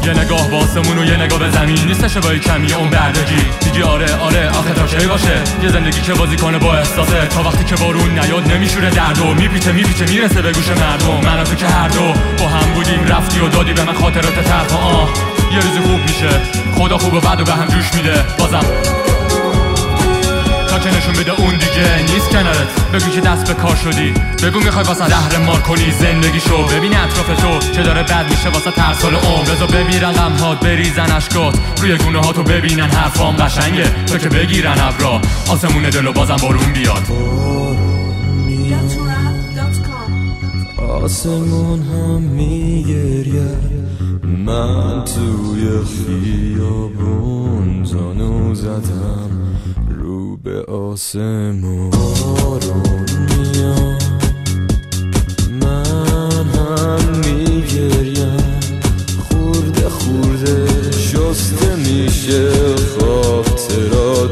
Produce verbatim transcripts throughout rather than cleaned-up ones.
یه نگاه با آسمون و یه نگاه به زمین نیستش با کمی اون بردگی. میگی آره آره آخه تا کی باشه یه زندگی که بازی کنه با احساسه، تا وقتی که بارون نیاد نمیشوره درد و میپیچه میپیچه میرسه به گوش مردم. من و تو که هر دو با هم بودیم، رفتی و دادی به من خاطرات تلخ. آه یه روزی خوب میشه، خدا خوب و بد و به هم جوش میده. بازم تا که نشون بده اون دیگه نیست کنارت، بگو که دست به کار شدی، بگو میخوای واسه زهر مار کنی زندگیشو. ببین اطراف تو چه داره بد میشه واسه ترسال عمر، بذار بمیرن غمهات بریزن اشکات روی گونه هاتو، ببینن حرفام قشنگه تا که بگیرن ابرا آسمون دلو بازم بارون بیاد. آسمون هم میگرید، من توی خیابون زانو زدم رو به آسمون. بارون میاد من هم میگریم، خورده خورده شسته میشه خاطرات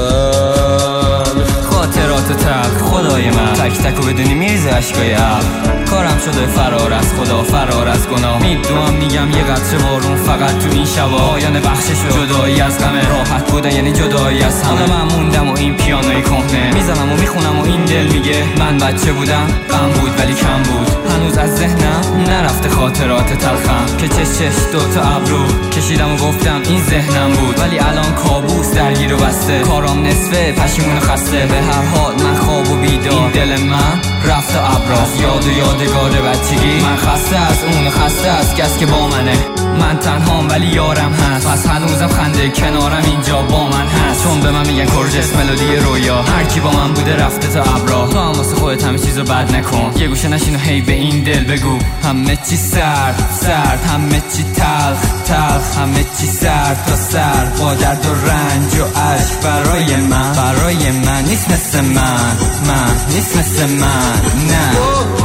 تلخ. خاطرات تلخ خدای من، تک تک و بدونی میریزه عشقای عقل. کارم شده فرار از خدا، فرار از گناه. میدونم میگم یه قطره بارون فقط تو این شبا پایان بخشش و جدایی از غمه. راحت بودن یعنی جدایی از همه. من موندم و این پیانوی کهنه میزنم و میخونم و این دل میگه من بچه بودم، غم بود ولی کم بود. هنوز از ذهنم نرفته خاطرات تلخم که چش چش دوتا ابرو کشیدم و گفتم این ذهنم بود، ولی الان کابوس درگیر و بسته. کارام نصفه پشیمون و خسته، به هر حال من خواب و بیدار. این دل من رفت ابراز یاد و یادگار بچگی. من خسته از اون خسته از کس که با منه، من تنهام ولی یارم هست. پس هنوزم خنده کنارم اینجا با من هست، چون به من میگن کورجس ملودی رویا. هر کی با من بوده رفته تا ابرا، تو هم واسه خودت همه چیزو بد نکن. یه گوشه نشین و هی به این دل بگو همه چی سرد سرد، همه چی تلخ تلخ، همه چی سرد تا سر با درد و رنج و عشق. برای من برای من نیست مثل من، من نیست مثل من نه.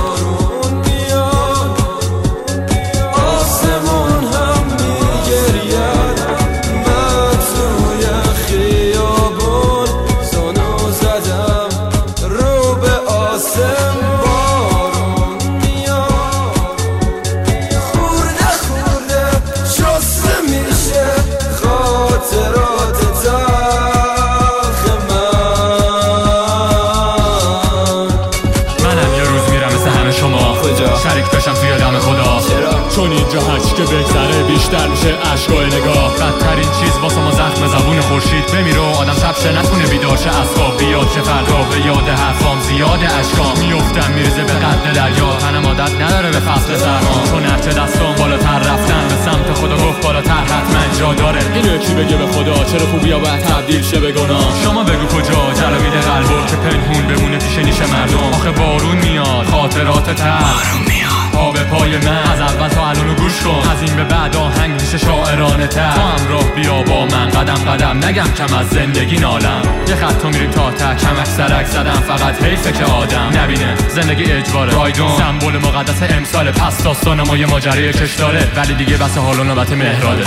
شریک بشم توی دم خدا، چون اینجا هرچی که بگذره بیشتر میشه عشق و نگاه. بدترین چیز واسه ما زخم زبون خورشید بمیره و آدم شب شه نتونه بیدار شه از خواب. بیاد چه فردا به یاد حرفام زیاد اشکام میافتم میریزه به قد دریا. تنم عادت نداره به فصل سرما، چون هرچه دستام بالاتر رفتن به سمت خدا گفت بالاتر حتما جا داره. اینو یکی بگه به خدا چرا خوبیا باید تبدیل شه به گناه. شما بگو کجا جلو میده قلبو که پنهون بمونه پیش نیش مردم. آخه بارون میاد خاطرات تلخ پا به پای من، از اول تا الانو گوش کن، از این به بعد آهنگ میشه شاعرانه تر. تو همراه بیا با من قدم قدم، نگم کم از زندگی نالم. یه خط تو میریم تا ته، کم اکسرک زدم فقط حیفه که آدم نبینه زندگی اجباره. رایدون سمبل مقدس امسال، پس داستان ما یه ماجرای کش داره، ولی دیگه بس حال و نوبت مهراده.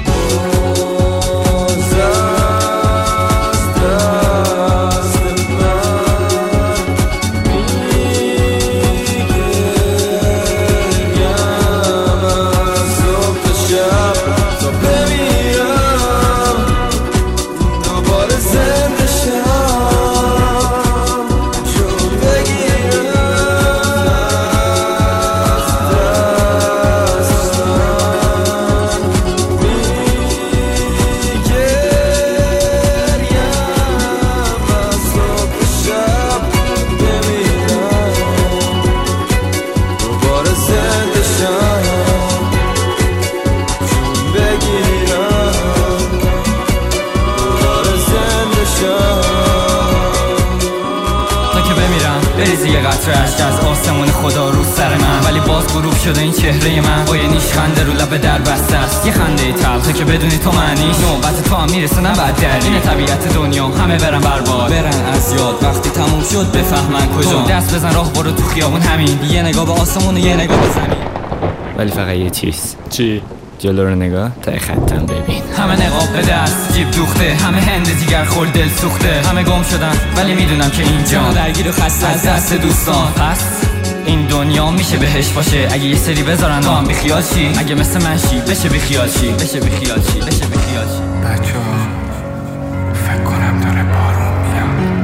بریزی یه قطره اشک از آسمون خدا رو سر من، ولی باز غروب شده این چهره من با یه نیش خنده رو لب در بسته است. یه خنده تلخه که بدونی تو معنیش نوبت تو هم میرسه نه بعد دری. اینه طبیعت دنیا همه برن برباد، برن از یاد وقتی تموم شد بفهمن کجا. دست بزن راه برو تو خیابون همین، یه نگاه به آسمون و یه نگاه به زمین. ولی فقط یه چیز. چی؟ جلو رو نگاه تا خطم ببین. همه نقاب به دست جیب دوخته، همه هند دیگر خور دل سوخته، همه گم شدن ولی میدونم که اینجا درگیر و خسته از دست دوستان. پس این دنیا میشه بهش باشه اگه یه سری بذارن تو هم بیخیال چی؟ اگه مثل من شی بشه بیخیال چی؟ بشه بیخیال چی؟ بشه بیخیال چی؟ بچه ها فکر کنم داره بارون میاد.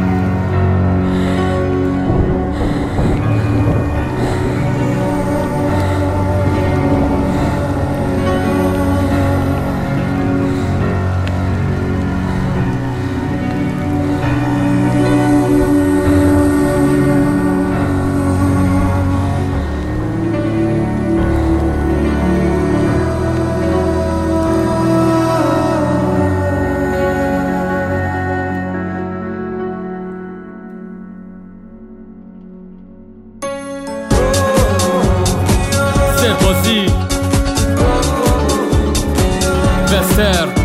سپاسی وستر